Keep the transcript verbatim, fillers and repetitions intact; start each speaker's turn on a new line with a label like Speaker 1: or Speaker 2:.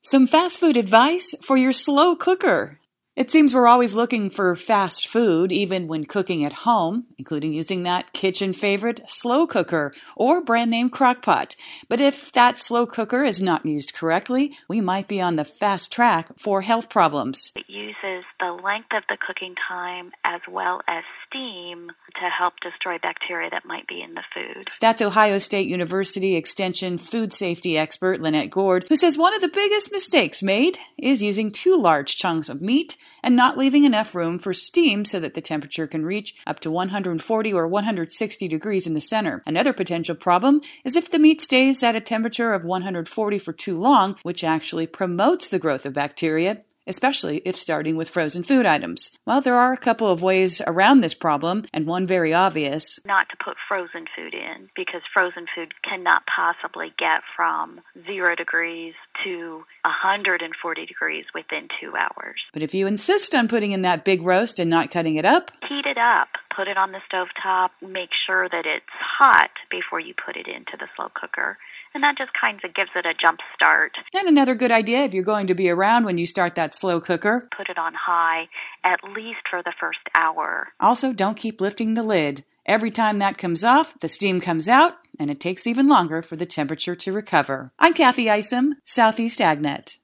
Speaker 1: Some fast food advice for your slow cooker. It seems we're always looking for fast food, even when cooking at home, including using that kitchen favorite slow cooker or brand name crock pot. But if that slow cooker is not used correctly, we might be on the fast track for health problems.
Speaker 2: It uses the length of the cooking time as well as steam to help destroy bacteria that might be in the food.
Speaker 1: That's Ohio State University Extension food safety expert Lynette Gord, who says one of the biggest mistakes made is using too large chunks of meat and not leaving enough room for steam so that the temperature can reach up to one hundred forty or one hundred sixty degrees in the center. Another potential problem is if the meat stays at a temperature of one hundred forty for too long, which actually promotes the growth of bacteria, especially if starting with frozen food items. Well, there are a couple of ways around this problem, and one very obvious.
Speaker 2: Not to put frozen food in, because frozen food cannot possibly get from zero degrees to one hundred forty degrees within two hours.
Speaker 1: But if you insist on putting in that big roast and not cutting it up,
Speaker 2: heat it up. Put it on the stovetop. Make sure that it's hot before you put it into the slow cooker. And that just kind of gives it a jump start.
Speaker 1: And another good idea, if you're going to be around when you start that slow cooker,
Speaker 2: put it on high, at least for the first hour.
Speaker 1: Also, don't keep lifting the lid. Every time that comes off, the steam comes out, and it takes even longer for the temperature to recover. I'm Kathy Isom, Southeast AgNet.